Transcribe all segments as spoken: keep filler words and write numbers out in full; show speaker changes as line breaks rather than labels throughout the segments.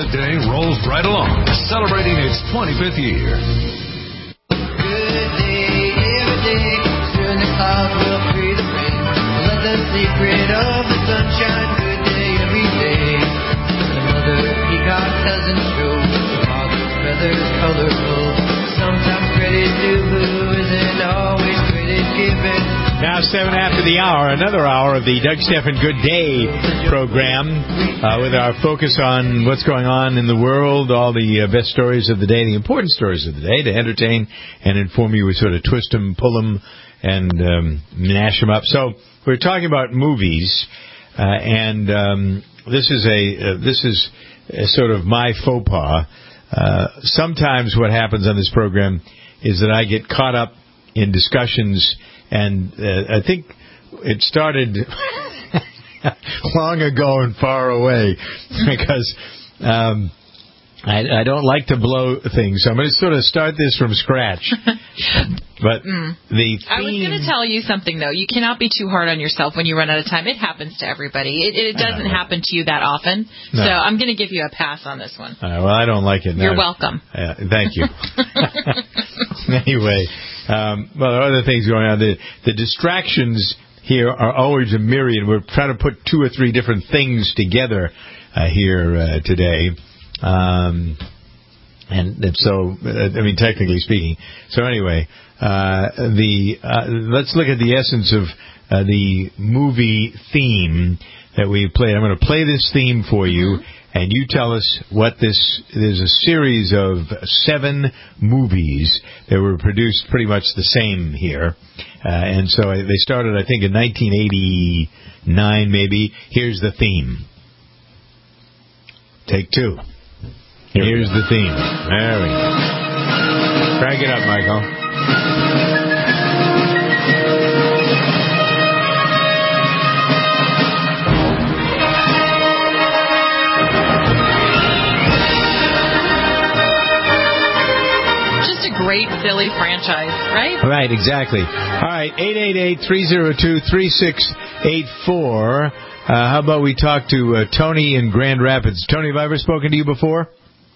Good Day rolls right along, celebrating its twenty-fifth year.
Good day, every day, soon the clouds will free the rain. Let the secret of the sunshine, good day every day. The mother peacock doesn't show, the father's feathers colorful. Sometimes credit due isn't always credit given.
Now seven after the hour, another hour of the Doug Stephan Good Day program uh, with our focus on what's going on in the world, all the uh, best stories of the day, the important stories of the day, to entertain and inform you. We sort of twist them, pull them, and um, mash them up. So we're talking about movies, uh, and um, this is a uh, this is a sort of my faux pas. Uh, sometimes what happens on this program is that I get caught up in discussions. And uh, I think it started long ago and far away because um, I, I don't like to blow things. So I'm going to sort of start this from scratch. But mm. the theme...
I was going to tell you something, though. You cannot be too hard on yourself when you run out of time. It happens to everybody. It, it doesn't happen to you that often. No. So I'm going to give you a pass on this one.
Uh, well, I don't like it. No.
You're welcome.
Uh, thank you. Anyway... Um, well, there are other things going on. The, the distractions here are always a myriad. We're trying to put two or three different things together uh, here uh, today. Um, and, and so, uh, I mean, technically speaking. So anyway, uh, the uh, let's look at the essence of uh, the movie theme that we played. I'm going to play this theme for you. And you tell us what this, there's a series of seven movies that were produced pretty much the same here. Uh, and so they started, I think, in nineteen eighty-nine, maybe. Here's the theme. Take two. Here's the theme. There we go. Crank it up, Michael.
Great, silly franchise, right?
Right, exactly. All right, eight eight eight, three oh two, three six eight four. Uh, how about we talk to uh, Tony in Grand Rapids. Tony, have I ever spoken to you before?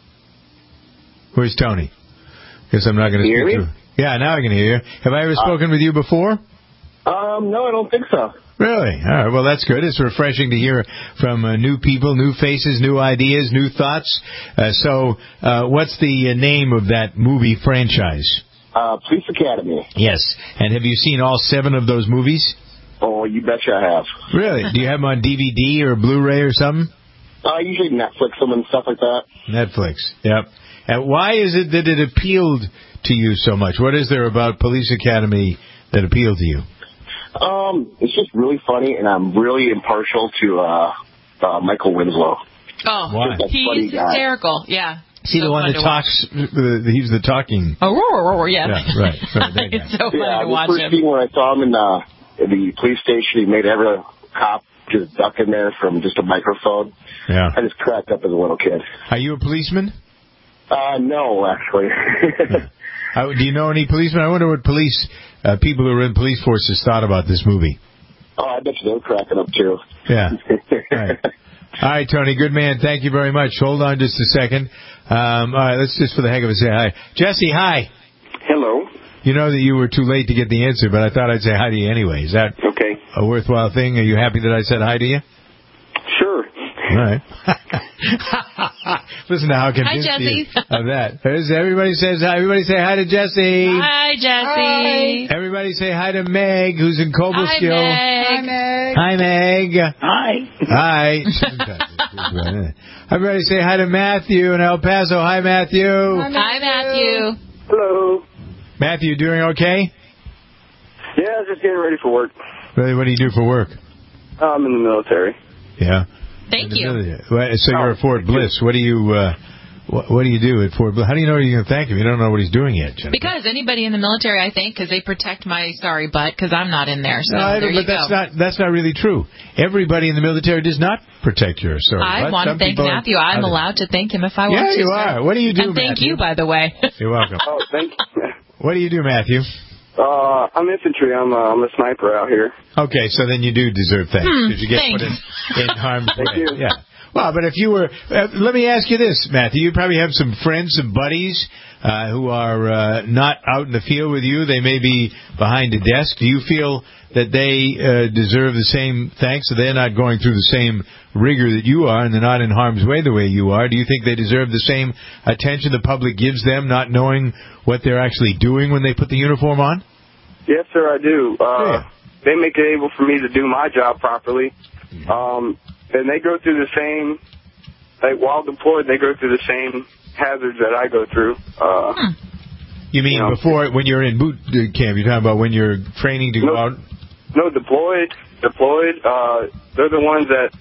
Where's Tony? Guess I'm not going to speak
me?
to him. Yeah, now I can hear you. Have I ever uh, spoken with you before?
Um, no, I don't think so.
Really? All right. Well, that's good. It's refreshing to hear from uh, new people, new faces, new ideas, new thoughts. Uh, so, uh, what's the uh, name of that movie franchise?
Uh, Police Academy.
Yes. And have you seen all seven of those movies?
Oh, you betcha I have.
Really? Do you have them on D V D or Blu-ray or something?
Uh, usually Netflix them and stuff like that.
Netflix. Yep. And why is it that it appealed to you so much? What is there about Police Academy that appealed to you?
Um, it's just really funny, and I'm really impartial to uh, uh, Michael Winslow.
Oh,
why?
He's hysterical. Yeah.
Is he so the one that talks? Uh, he's the talking.
Oh, roar, roar, yeah.
Yeah, right. right
it's so funny
yeah,
to watch
the first
him.
scene when I saw him in uh, the police station, he made every cop just duck in there from just a microphone.
Yeah.
I just cracked up as a little kid.
Are you a policeman?
Uh, no, actually.
uh, do you know any policemen? I wonder what police uh, people who are in police forces thought about this movie.
Oh, I bet you they're cracking up too.
Yeah. All right. All right, Tony. Good man. Thank you very much. Hold on just a second. Um, all right, let's just for the heck of it say hi. Jesse, hi.
Hello.
You know that you were too late to get the answer, but I thought I'd say hi to you anyway. Is that
okay?
A worthwhile thing? Are you happy that I said hi to you?
Sure.
All right. Listen to how convinced
hi,
he is of that. Everybody says hi. Everybody say hi to Jesse.
Hi, Jesse.
Hi. Everybody say hi to Meg, who's in Cobleskill.
Hi, Meg.
Hi, Meg.
Hi.
Hi. Everybody say hi to Matthew in El Paso. Hi, Matthew.
Hi, Matthew. Hi, Matthew.
Hello.
Matthew, doing okay?
Yeah, just getting ready for work.
Really, what do you do for work?
I'm in the military.
Yeah.
Thank you.
So you're at Fort Bliss. What do you uh, what, what do you do at Fort Bliss? How do you know you're going to thank him? You don't know what he's doing yet, Jennifer.
Because anybody in the military, I think, because they protect my sorry butt, because I'm not in there. So
no, I
there
but
you
that's
go.
not that's not really true. Everybody in the military does not protect your sorry
I
butt.
want
Some
to thank Matthew.
Are,
I'm allowed to thank him if I
yeah,
want to.
Yeah, you
sir.
are. What do you do,
and thank
Matthew?
you, by the way.
You're welcome.
Oh, thank you.
What do you do, Matthew?
Uh, I'm infantry. I'm, uh, I'm a sniper out here.
Okay, so then you do deserve thanks.
Hmm,
Did you get
thanks.
put in, in harm's way?
Thank you.
Yeah. Well, but if you were, uh, let me ask you this, Matthew. You probably have some friends, some buddies uh, who are uh, not out in the field with you. They may be behind a desk. Do you feel that they uh, deserve the same thanks? So they're not going through the same rigor that you are, and they're not in harm's way the way you are. Do you think they deserve the same attention the public gives them, not knowing what they're actually doing when they put the uniform on?
Yes, sir, I do. Uh,
Yeah.
They make it able for me to do my job properly. Um, and they go through the same, like while deployed, they go through the same hazards that I go through. Uh,
Hmm.
You mean
You know.
before, when you're in boot camp, you're talking about when you're training to go
No.
out?
no, deployed, deployed, uh, they're the ones that,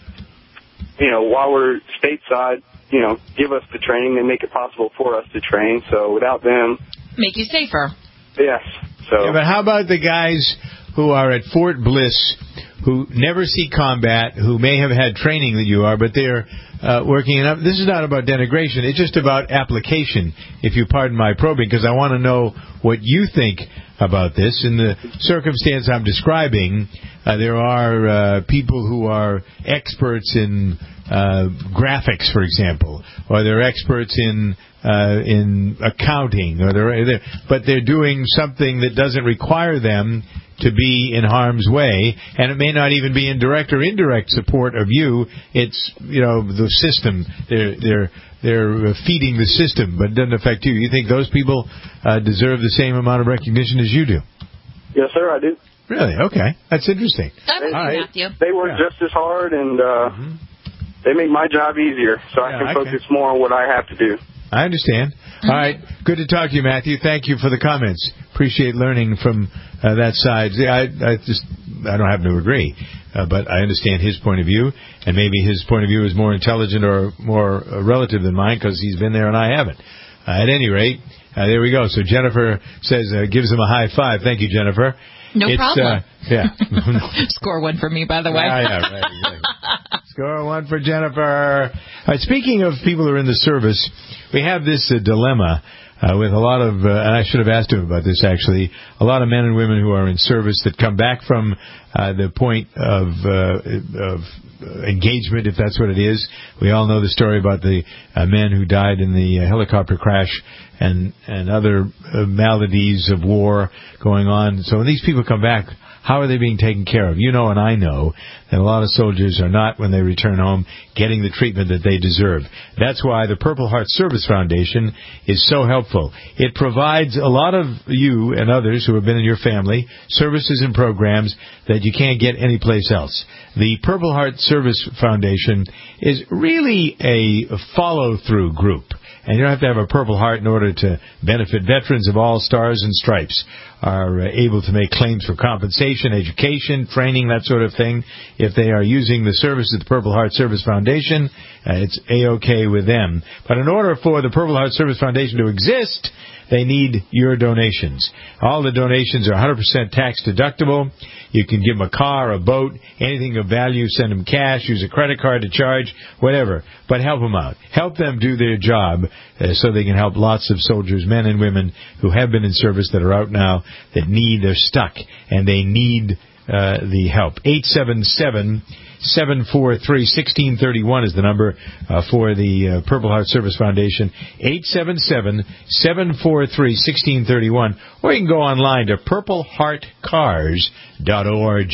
you know, while we're stateside, you know, give us the training. They make it possible for us to train. So without them,
Make you safer.
yes. So
Yeah, but how about the guys who are at Fort Bliss, who never see combat, who may have had training that you are, but they're uh, working enough? This is not about denigration. It's just about application, if you pardon my probing, because I want to know what you think about this. In the circumstance I'm describing, uh, there are uh, people who are experts in uh, graphics, for example, or they're experts in uh, in accounting, or they're, they're, but they're doing something that doesn't require them to be in harm's way, and it may not even be in direct or indirect support of you. It's, you know, the system. They're they're they're feeding the system, but it doesn't affect you. You think those people uh, deserve the same amount of recognition as you do?
yes, sir, I do.
Really? Okay, that's interesting.
I'm with you,
All right.
Matthew.
They work
Yeah.
just as hard, and uh,
Mm-hmm.
they make my job easier, so I
Yeah,
can
I
focus
can.
more on what I have to do.
I understand. All right. Good to talk to you, Matthew. Thank you for the comments. Appreciate learning from uh, that side. See, I, I just, I don't happen to agree, uh, but I understand his point of view, and maybe his point of view is more intelligent or more uh, relative than mine because he's been there and I haven't. Uh, at any rate, uh, there we go. So Jennifer says, uh, gives him a high five. Thank you, Jennifer.
No
It's,
problem.
Uh, yeah.
Score one for me, by the way.
Yeah, yeah, right, exactly. Score one for Jennifer. All right, speaking of people who are in the service, we have this uh, dilemma uh, with a lot of, uh, and I should have asked him about this actually, a lot of men and women who are in service that come back from uh, the point of, uh, of engagement, if that's what it is. We all know the story about the uh, men who died in the uh, helicopter crash and, and other uh, maladies of war going on. So when these people come back, how are they being taken care of? You know, and I know that a lot of soldiers are not, when they return home, getting the treatment that they deserve. That's why the Purple Heart Service Foundation is so helpful. It provides a lot of you and others who have been in your family services and programs that you can't get anyplace else. The Purple Heart Service Foundation is really a follow-through group. And you don't have to have a Purple Heart in order to benefit. Veterans of all stars and stripes are uh, able to make claims for compensation, education, training, that sort of thing. If they are using the services of the Purple Heart Service Foundation, uh, it's A-OK with them. But in order for the Purple Heart Service Foundation to exist, they need your donations. All the donations are one hundred percent tax deductible. You can give them a car, a boat, anything of value, send them cash, use a credit card to charge, whatever. But help them out. Help them do their job uh, so they can help lots of soldiers, men and women who have been in service that are out now that need, they're stuck, and they need uh, the help. eight seven seven, seven four three, one six three one is the number uh, for the uh, Purple Heart Service Foundation. eight seven seven, seven four three, one six three one. Or you can go online to purple heart cars dot org.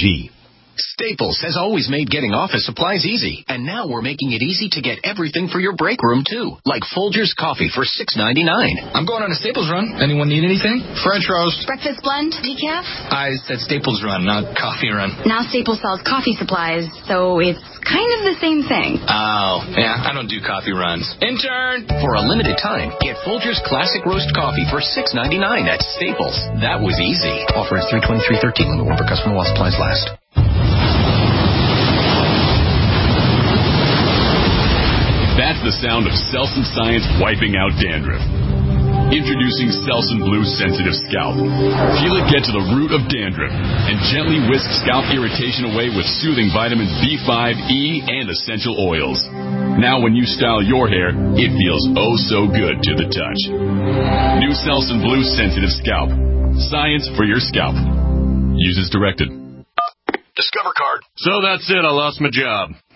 Staples has always made getting office supplies easy, and now we're making it easy to get everything for your break room, too, like Folgers coffee for six ninety-nine.
I'm going on a Staples run. Anyone need anything? French roast.
Breakfast blend? Decaf?
I said Staples run, not coffee run.
Now Staples sells coffee supplies, so it's kind of the same thing.
Oh, yeah, I don't do coffee runs. Intern!
For a limited time, get Folgers Classic Roast Coffee for six ninety-nine at Staples. That was easy. Offer is three twenty-three thirteen. Limit one per customer while supplies last.
That's the sound of Selsun Science wiping out dandruff. Introducing Selsun Blue Sensitive Scalp. Feel it get to the root of dandruff and gently whisk scalp irritation away with soothing vitamins B five, E, and essential oils. Now when you style your hair, it feels oh so good to the touch. New Selsun Blue Sensitive Scalp. Science for your scalp. Use as directed.
Discover card.
So that's it. I lost my job.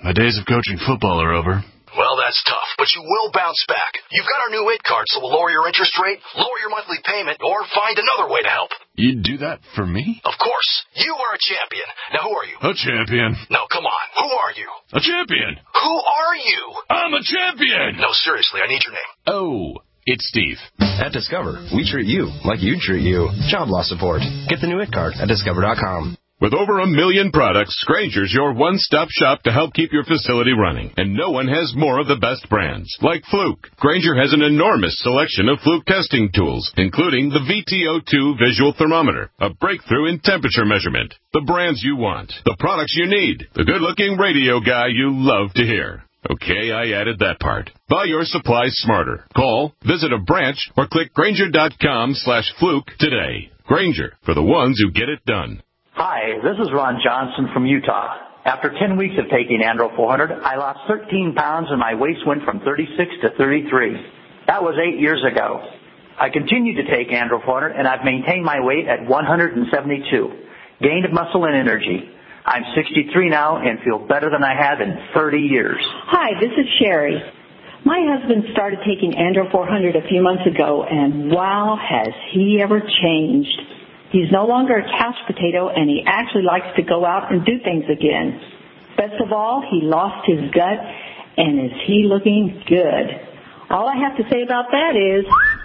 My days of coaching football are over.
Well, that's tough, but you will bounce back. You've got our new I T card, so we'll lower your interest rate, lower your monthly payment, or find another way to help.
You'd do that for me?
Of course. You are a champion. Now, who are you?
A champion.
No, come on. Who are you?
A champion.
Who are you?
I'm a champion.
No, seriously, I need your name.
Oh, it's Steve.
At Discover, we treat you like you treat you. Job loss support. Get the new I T card at discover dot com.
With over a million products, Grainger's your one-stop shop to help keep your facility running. And no one has more of the best brands, like Fluke. Grainger has an enormous selection of Fluke testing tools, including the V T O two visual thermometer, a breakthrough in temperature measurement. The brands you want, the products you need, the good-looking radio guy you love to hear. Okay, I added that part. Buy your supplies smarter. Call, visit a branch, or click Grainger.com slash Fluke today. Grainger, for the ones who get it done.
Hi, this is Ron Johnson from Utah. After ten weeks of taking Andro four hundred, I lost thirteen pounds and my waist went from thirty-six to thirty-three. That was eight years ago. I continue to take Andro four hundred and I've maintained my weight at one hundred seventy-two. Gained muscle and energy. I'm sixty-three now and feel better than I have in thirty years.
Hi, this is Sherry. My husband started taking Andro four hundred a few months ago, and wow, has he ever changed. He's no longer a couch potato, and he actually likes to go out and do things again. Best of all, he lost his gut, and is he looking good. All I have to say about that is...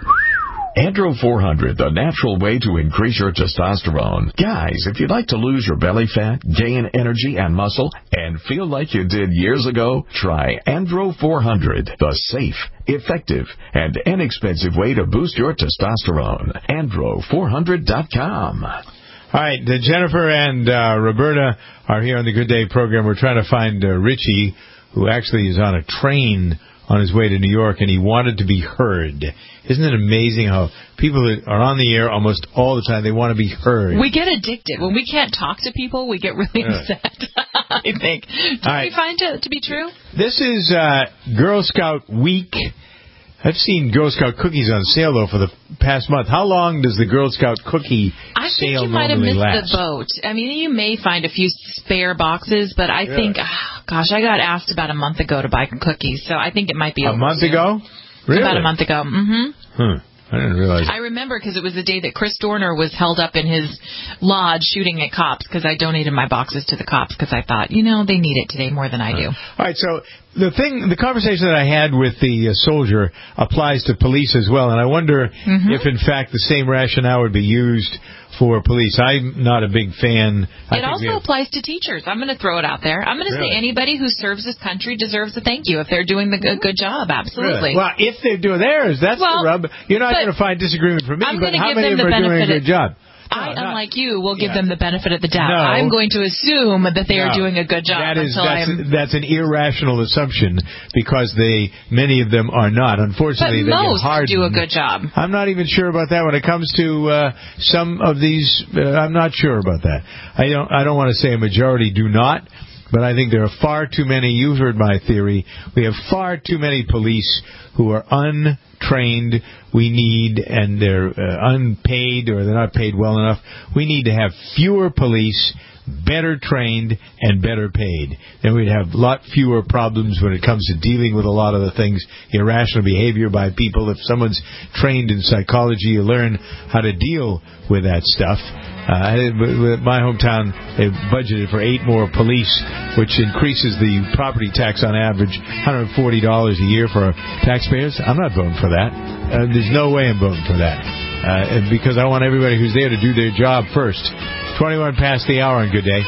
Andro four hundred, the natural way to increase your testosterone. Guys, if you'd like to lose your belly fat, gain energy and muscle, and feel like you did years ago, try Andro four hundred, the safe, effective, and inexpensive way to boost your testosterone. Andro four hundred dot com.
All right, uh, Jennifer and uh, Roberta are here on the Good Day program. We're trying to find uh, Richie, who actually is on a train on his way to New York, and he wanted to be heard. Isn't it amazing how people that are on the air almost all the time, they want to be heard?
We get addicted. When we can't talk to people, we get really yeah. upset, I think. Do right. you find it to be true?
This is uh, Girl Scout Week. I've seen Girl Scout cookies on sale, though, for the past month. How long does the Girl Scout cookie
I
sale
normally last? I think you might have missed
last?
the boat. I mean, you may find a few spare boxes, but I yeah. think, oh, gosh, I got asked about a month ago to buy cookies, so I think it might be
a
over
month
soon.
ago. Really?
About a month ago. Mm-hmm.
Huh. I didn't realize.
I remember because it was the day that Chris Dorner was held up in his lodge shooting at cops because I donated my boxes to the cops because I thought, you know, they need it today more than I do.
All right, so the thing, the conversation that I had with the uh, soldier applies to police as well, and I wonder mm-hmm. if, in fact, the same rationale would be used for police. I'm not a big fan. I
it also have... applies to teachers. I'm going to throw it out there. I'm going to really? say anybody who serves this country deserves a thank you if they're doing the good, good job. Absolutely.
Really? Well, if they're doing theirs, that's
well,
the rub. You're not going to find disagreement from me,
I'm
but how
give
many
them
of them
the
are doing a good job?
No, I, not, unlike you, will give
yeah.
them the benefit of the doubt.
No,
I'm going to assume that they
no,
are doing a good job.
That is,
until
that's,
I'm...
that's an irrational assumption because they, many of them are not. Unfortunately,
but
they
most
get hardened.
do a good job.
I'm not even sure about that when it comes to uh, some of these. Uh, I'm not sure about that. I don't. I don't want to say a majority do not. But I think there are far too many, you've heard my theory, we have far too many police who are untrained, we need, and they're uh, unpaid or they're not paid well enough. We need to have fewer police, better trained, and better paid. Then we'd have a lot fewer problems when it comes to dealing with a lot of the things, irrational behavior by people. If someone's trained in psychology, you learn how to deal with that stuff. Uh, my hometown, they budgeted for eight more police, which increases the property tax on average one hundred forty dollars a year for taxpayers. I'm not voting for that. Uh, there's no way I'm voting for that. Uh, because I want everybody who's there to do their job first. twenty-one past the hour on Good Day.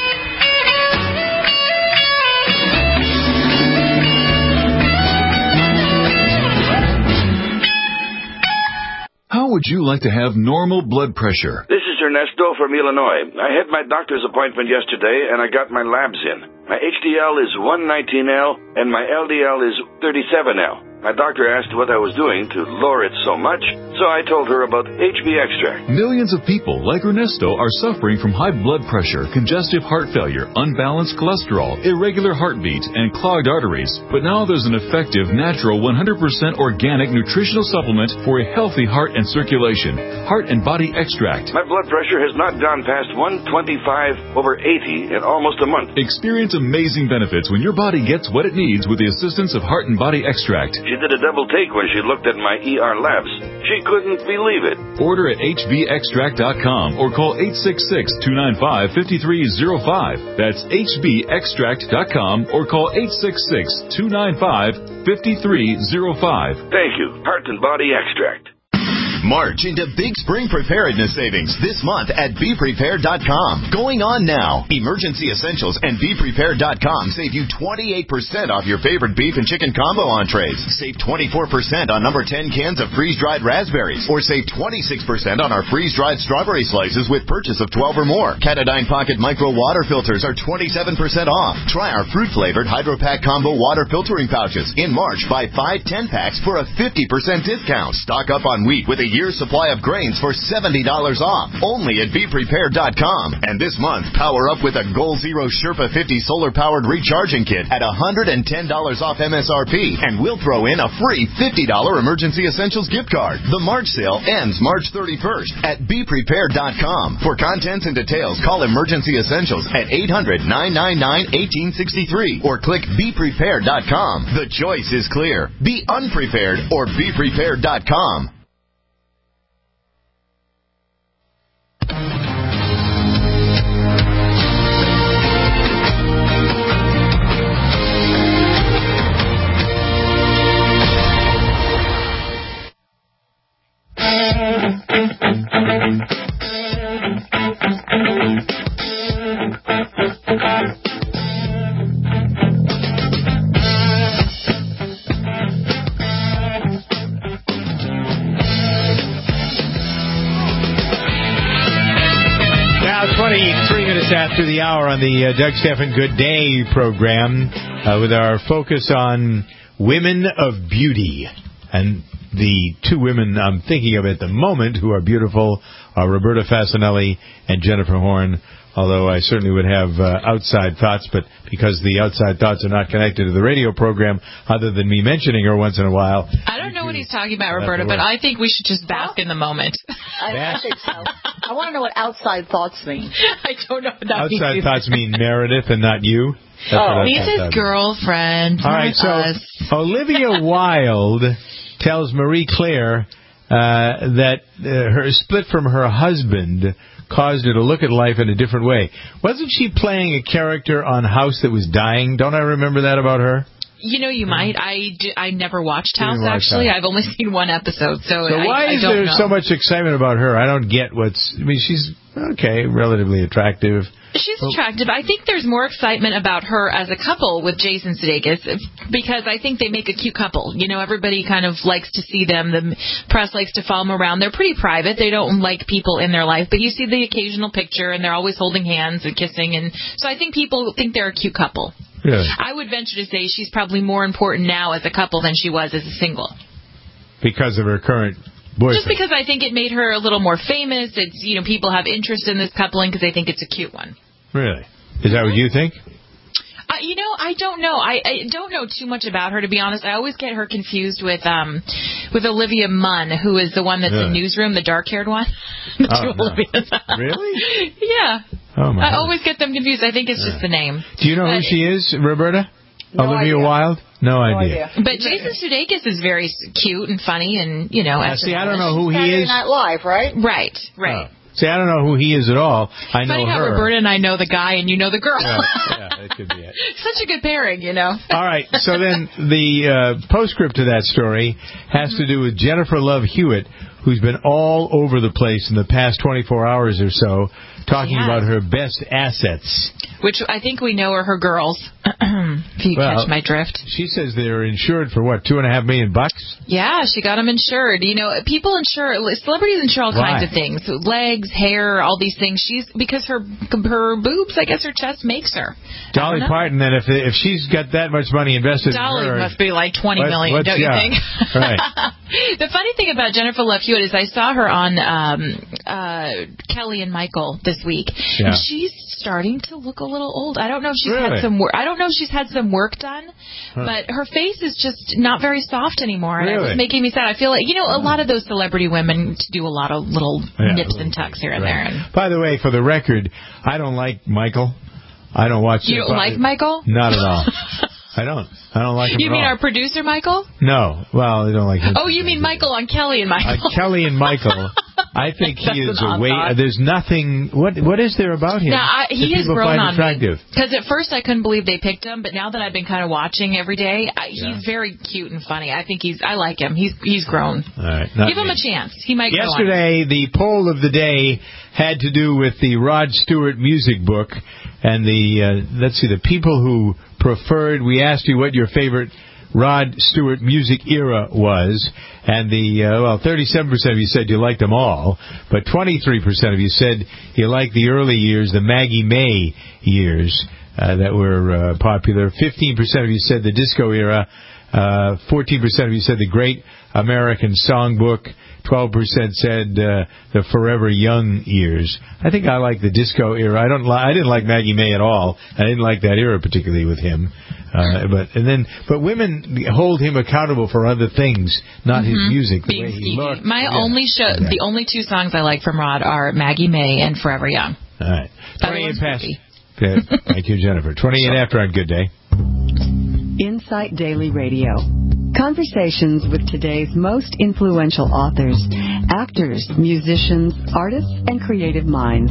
How would you like to have normal blood pressure?
This is Ernesto from Illinois. I had my doctor's appointment yesterday, and I got my labs in. My H D L is one nineteen L, and my L D L is thirty-seven L. My doctor asked what I was doing to lower it so much, so I told her about H B Extract.
Millions of people like Ernesto are suffering from high blood pressure, congestive heart failure, unbalanced cholesterol, irregular heartbeat, and clogged arteries. But now there's an effective, natural, one hundred percent organic nutritional supplement for a healthy heart and circulation. Heart and Body Extract.
My blood pressure has not gone past one twenty-five over eighty in almost a month.
Experience amazing benefits when your body gets what it needs with the assistance of Heart and Body Extract.
She did a double take when she looked at my E R labs. She couldn't believe it.
Order at H B extract dot com or call eight six six, two nine five, five three zero five. That's H B extract dot com or call eight six six, two nine five, five three zero five.
Thank you. Heart and Body Extract.
March into big spring preparedness savings this month at be prepared dot com. Going on now. Emergency Essentials and be prepared dot com save you twenty-eight percent off your favorite beef and chicken combo entrees. Save twenty-four percent on number ten cans of freeze-dried raspberries. Or save twenty-six percent on our freeze-dried strawberry slices with purchase of twelve or more. Katadyn Pocket Micro Water Filters are twenty-seven percent off. Try our fruit-flavored Hydro-Pack Combo Water Filtering Pouches. In March, buy five ten-packs for a fifty percent discount. Stock up on wheat with a year's supply of grains for seventy dollars off. Only at be prepared dot com. And this month, power up with a Goal Zero Sherpa fifty solar-powered recharging kit at one hundred ten dollars off M S R P. And we'll throw in a free fifty dollars Emergency Essentials gift card. The March sale ends March thirty-first at be prepared dot com. For contents and details, call Emergency Essentials at eight hundred, nine nine nine, one eight six three or click be prepared dot com. The choice is clear. Be unprepared or be prepared dot com.
twenty-three minutes after the hour on the uh, Doug Stephan Good Day program uh, with our focus on women of beauty. And the two women I'm thinking of at the moment who are beautiful are Roberta Fasanelli and Jennifer Horn, although I certainly would have uh, outside thoughts, but because the outside thoughts are not connected to the radio program, other than me mentioning her once in a while.
I don't know what he's talking about, Roberta, but I think we should just bask in the moment.
I, I think so. I want to know what outside thoughts mean.
I don't know what that
outside
means.
thoughts mean Meredith and not you. That's
oh, he's his girlfriend.
All right, so
us.
Olivia Wilde tells Marie Claire uh, that uh, her split from her husband caused her to look at life in a different way. Wasn't she playing a character on House that was dying? Don't I remember that about her?
You know, you might. I, d- I never watched House,
watch
actually.
House.
I've only seen one episode, so,
So
I,
why
I
is
don't
there
know.
so much excitement about her? I don't get what's... I mean, she's, okay, relatively attractive.
She's attractive. I think there's more excitement about her as a couple with Jason Sudeikis because I think they make a cute couple. You know, everybody kind of likes to see them. The press likes to follow them around. They're pretty private. They don't like people in their life, but you see the occasional picture, and they're always holding hands and kissing. And so I think people think they're a cute couple.
Really?
I would venture to say she's probably more important now as a couple than she was as a single.
Because of her current boyfriend.
Just because I think it made her a little more famous. It's, you know, people have interest in this coupling because they think it's a cute one.
Really? Is that what you think?
Uh, you know, I don't know. I, I don't know too much about her, to be honest. I always get her confused with um with Olivia Munn, who is the one that's
Really?
in Newsroom, the dark-haired one. the
Oh,
two
no.
Olivias.
Really?
Yeah.
Oh, my
I
God.
always get them confused. I think it's just the name.
Do you know who
But-
she is, Roberta?
No
Olivia
idea.
Wilde? No, idea.
But Jason Sudeikis is very cute and funny, and, you know.
Now,
as
see,
a-
I don't know who he
Saturday
is.
Night Live, right?
Right, right.
Oh. See, I don't know who he is at all. I know
Funny how
her.
Roberta and I know the guy, and you know the girl.
Yeah, yeah, that could be it.
Such a good pairing, you know.
All right, so then the uh, postscript to that story has to do with Jennifer Love Hewitt, who's been all over the place in the past twenty-four hours or so, talking
She has.
about her best assets.
Which I think we know are her girls. If you
Well,
catch my drift.
She says they're insured for what, two and a half million bucks?
Yeah, she got them insured. You know, people insure, celebrities insure all
Why?
kinds of things. Legs, hair, all these things. She's, because her her boobs, I guess her chest makes her.
Dolly Parton, then, if if she's got that much money invested
Dolly
in her...
must be like twenty
what,
million, don't
yeah,
you think?
Right.
The funny thing about Jennifer Love Hewitt is I saw her on um, uh, Kelly and Michael this week.
Yeah.
And she's starting to look a little old. I don't know if she's
Really?
had some work. I don't know if she's had some work done,
Huh.
but her face is just not very soft anymore. And
Really?
it's making me sad. I feel like, you know, a lot of those celebrity women do a lot of little
Yeah,
nips and tucks here and
Right.
there. And
By the way, for the record, I don't like Michael. I don't watch
you
it.
don't like Michael?
Not at all. I don't. I don't like him
You
at
mean
all.
our producer, Michael?
No. Well, I don't like him.
Oh, you mean Michael on Kelly and Michael?
Uh, Kelly and Michael. I think he
That's
is
an
a
odd
way.
thought.
There's nothing. What What is there about him?
Now, I, he
that
has
people
grown
find
on
attractive?
me. Because at first I couldn't believe they picked him, but now that I've been kind of watching every day, I,
Yeah.
he's very cute and funny. I think he's. I like him. He's he's grown.
All right. not
Give him
me.
a chance. He might grow on.
Yesterday, the poll of the day had to do with the Rod Stewart music book, and the uh, let's see, the people who preferred. We asked you what your favorite Rod Stewart music era was, and the uh, well, thirty-seven percent of you said you liked them all, but twenty-three percent of you said you liked the early years, the Maggie May years uh, that were uh, popular. fifteen percent of you said the disco era. Uh, fourteen percent of you said the Great American Songbook. twelve percent said uh, the Forever Young years. I think I like the disco era. I don't. Li- I didn't like Maggie May at all. I didn't like that era particularly with him. Uh, but and then, but women hold him accountable for other things, not his
Mhm.
music, the
Being
way he
skeevy.
looked.
My
Yeah.
only show,
Yeah.
the only two songs I like from Rod are Maggie May and Forever Young.
All right.
Other
twenty-eight
one's
past.
creepy.
Yeah, thank you, Jennifer. twenty-eight after on Good Day.
Insight Daily Radio. Conversations with today's most influential authors, actors, musicians, artists, and creative minds.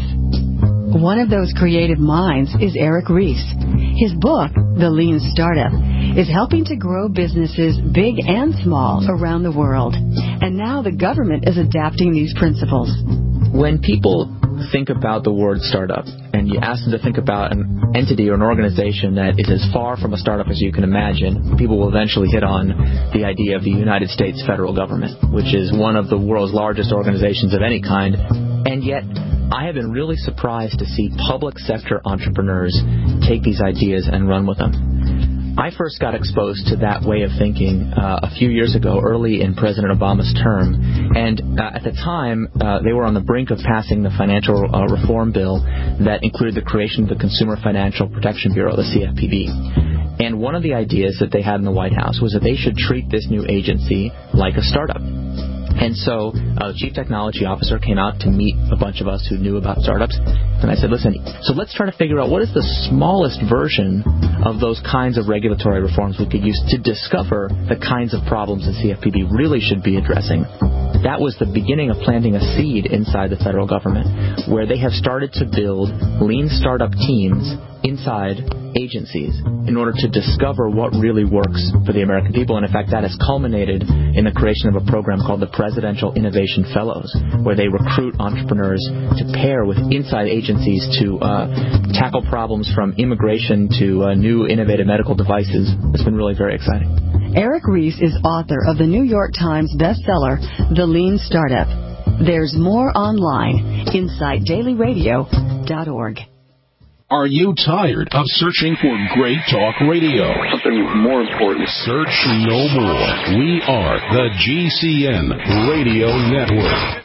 One of those creative minds is Eric Ries. His book, The Lean Startup, is helping to grow businesses big and small around the world. And now the government is adapting these principles.
When people think about the word startup and you ask them to think about an entity or an organization that is as far from a startup as you can imagine, people will eventually hit on the idea of the United States federal government, which is one of the world's largest organizations of any kind. And yet, I have been really surprised to see public sector entrepreneurs take these ideas and run with them. I first got exposed to that way of thinking uh, a few years ago, early in President Obama's term. And uh, at the time, uh, they were on the brink of passing the financial uh, reform bill that included the creation of the Consumer Financial Protection Bureau, the C F P B. And one of the ideas that they had in the White House was that they should treat this new agency like a startup. And so uh, the chief technology officer came out to meet a bunch of us who knew about startups. And I said, listen, so let's try to figure out what is the smallest version of those kinds of regulatory reforms we could use to discover the kinds of problems the C F P B really should be addressing. That was the beginning of planting a seed inside the federal government, where they have started to build lean startup teams inside agencies in order to discover what really works for the American people. And in fact, that has culminated in the creation of a program called the Presidential Innovation Fellows, where they recruit entrepreneurs to pair with inside agencies to uh, tackle problems from immigration to uh, new innovative medical devices. It's been really very exciting.
Eric Ries is author of the New York Times bestseller, The Lean Startup. There's more online, insight daily radio dot org.
Are you tired of searching for great talk radio? Something more important. Search no more. We are the G C N Radio Network.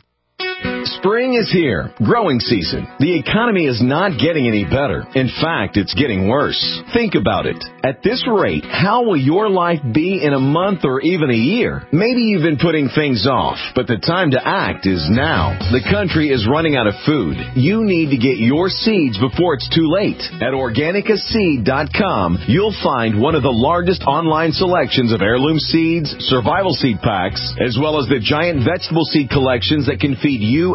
Spring is here. Growing season. The economy is not getting any better. In fact, it's getting worse. Think about it. At this rate, how will your life be in a month or even a year? Maybe you've been putting things off, but the time to act is now. The country is running out of food. You need to get your seeds before it's too late. At organica seed dot com, you'll find one of the largest online selections of heirloom seeds, survival seed packs, as well as the giant vegetable seed collections that can feed you and your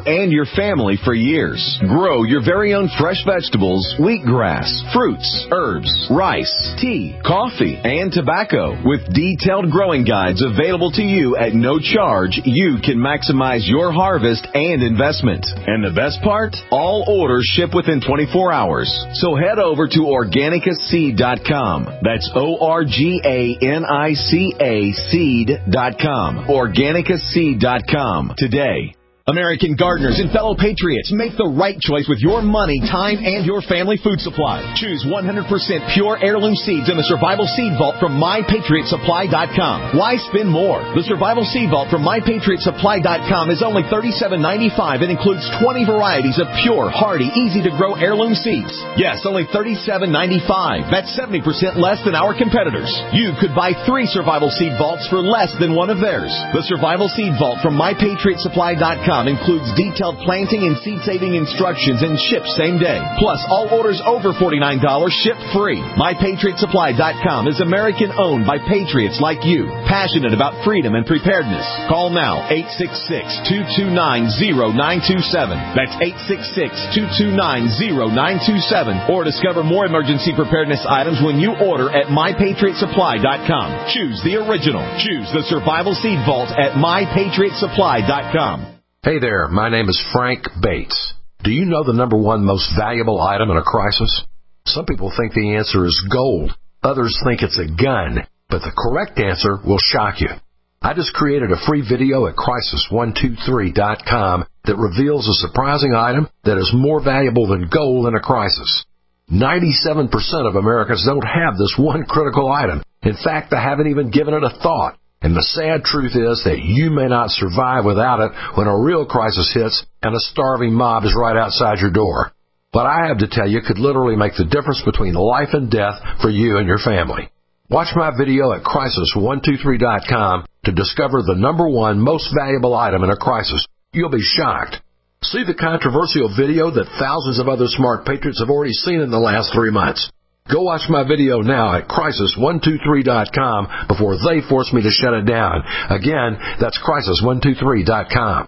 your family for years. Grow your very own fresh vegetables, wheatgrass, fruits, herbs, rice, tea, coffee, and tobacco. With detailed growing guides available to you at no charge, you can maximize your harvest and investment. And the best part? All orders ship within twenty-four hours. So head over to organica seed dot com. That's O R G A N I C A seed dot com. organica seed dot com today. American gardeners and fellow patriots, make the right choice with your money, time, and your family food supply. Choose one hundred percent pure heirloom seeds in the Survival Seed Vault from my patriot supply dot com. Why spend more? The Survival Seed Vault from my patriot supply dot com is only thirty-seven ninety-five and includes twenty varieties of pure, hardy, easy-to-grow heirloom seeds. Yes, only thirty-seven ninety-five. That's seventy percent less than our competitors. You could buy three Survival Seed Vaults for less than one of theirs. The Survival Seed Vault from my patriot supply dot com includes detailed planting and seed-saving instructions and ships same day. Plus, all orders over forty-nine dollars ship free. my patriot supply dot com is American-owned by patriots like you, passionate about freedom and preparedness. Call now, eight six six, two two nine, zero nine two seven. That's eight six six, two two nine, zero nine two seven. Or discover more emergency preparedness items when you order at my patriot supply dot com. Choose the original. Choose the Survival Seed Vault at my patriot supply dot com.
Hey there, my name is Frank Bates. Do you know the number one most valuable item in a crisis? Some people think the answer is gold. Others think it's a gun. But the correct answer will shock you. I just created a free video at crisis one two three dot com that reveals a surprising item that is more valuable than gold in a crisis. ninety-seven percent of Americans don't have this one critical item. In fact, they haven't even given it a thought. And the sad truth is that you may not survive without it when a real crisis hits and a starving mob is right outside your door. What I have to tell you could literally make the difference between life and death for you and your family. Watch my video at crisis one two three dot com to discover the number one most valuable item in a crisis. You'll be shocked. See the controversial video that thousands of other smart patriots have already seen in the last three months. Go watch my video now at crisis one two three dot com before they force me to shut it down. Again, that's crisis one two three dot com.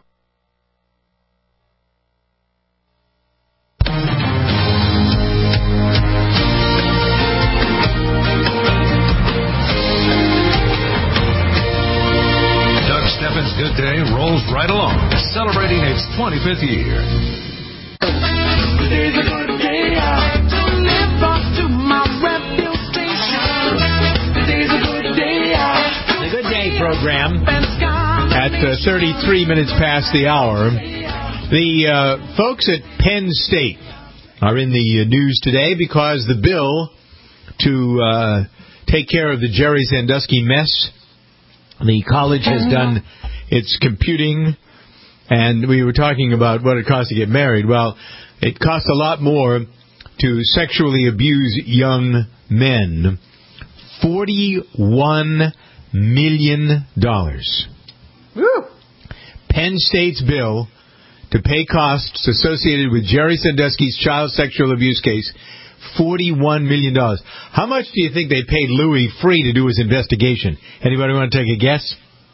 Doug Steffens' Good Day rolls right along, celebrating its twenty-fifth year.
Today's a good day to live up to my reputation. Today's a good day.
The Good Day program at uh, thirty-three minutes past the hour. The uh, folks at Penn State are in the uh, news today because the bill to uh, take care of the Jerry Sandusky mess, the college has done its computing, and we were talking about what it costs to get married. Well, it costs a lot more to sexually abuse young men. forty-one million dollars. Woo. Penn State's bill to pay costs associated with Jerry Sandusky's child sexual abuse case, forty-one million dollars. How much do you think they paid Louis Free to do his investigation? Anybody want to take a guess?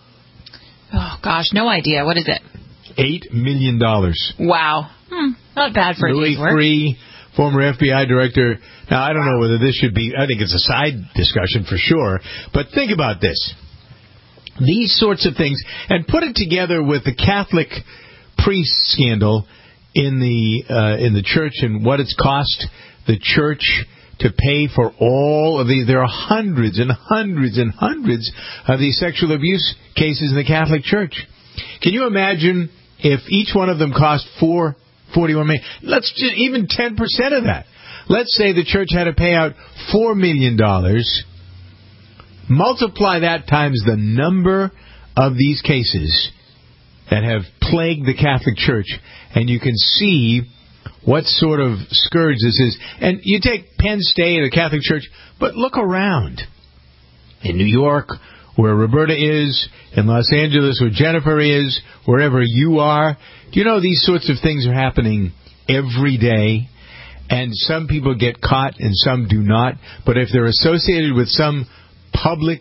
Oh, gosh, no idea. What is it?
Eight million dollars.
Wow. Hmm, not bad for
Louis
a day's work.
Free, former F B I director. Now, I don't know whether this should be, I think it's a side discussion for sure, but think about this. These sorts of things, and put it together with the Catholic priest scandal in the uh, in the church and what it's cost the church to pay for all of these. There are hundreds and hundreds and hundreds of these sexual abuse cases in the Catholic Church. Can you imagine if each one of them cost four, forty-one million? Let's just, even ten percent of that. Let's say the church had to pay out four million dollars. Multiply that times the number of these cases that have plagued the Catholic Church, and you can see what sort of scourge this is. And you take Penn State or the Catholic Church, but look around. In New York, where Roberta is, in Los Angeles, where Jennifer is, wherever you are, do you know these sorts of things are happening every day? And some people get caught and some do not. But if they're associated with some public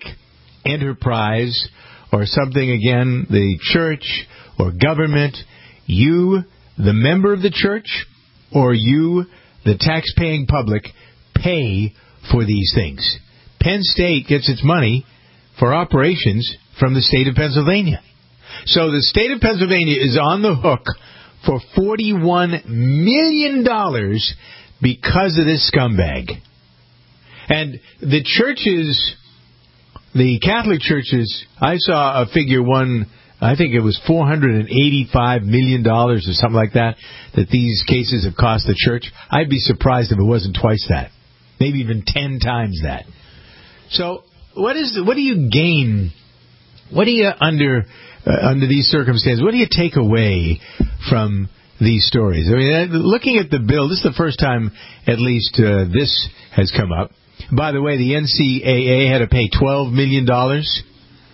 enterprise or something, again, the church or government, you the member of the church, or you, the tax-paying public, pay for these things. Penn State gets its money for operations from the state of Pennsylvania. So the state of Pennsylvania is on the hook for forty-one million dollars because of this scumbag. And the churches, the Catholic churches, I saw a figure one, I think it was four hundred eighty-five million dollars or something like that, that these cases have cost the church. I'd be surprised if it wasn't twice that. Maybe even ten times that. So what is what do you gain? What do you, under uh, under these circumstances, what do you take away from these stories? I mean, looking at the bill, this is the first time at least uh, this has come up. By the way, the N C A A had to pay twelve million dollars,